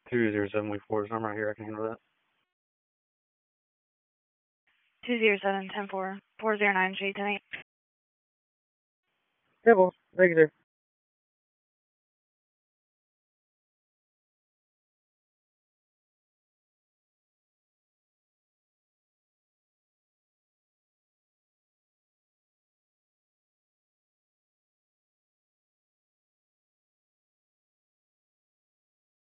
207 week 4, so I'm right here. I can handle that. 207 10-4, 409 G tonight. Yeah, boss. Thank you, sir.